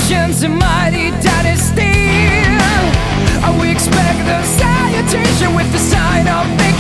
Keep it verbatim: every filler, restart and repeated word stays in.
nation's a mighty dynasty. We expect the salutation with the sign of victory.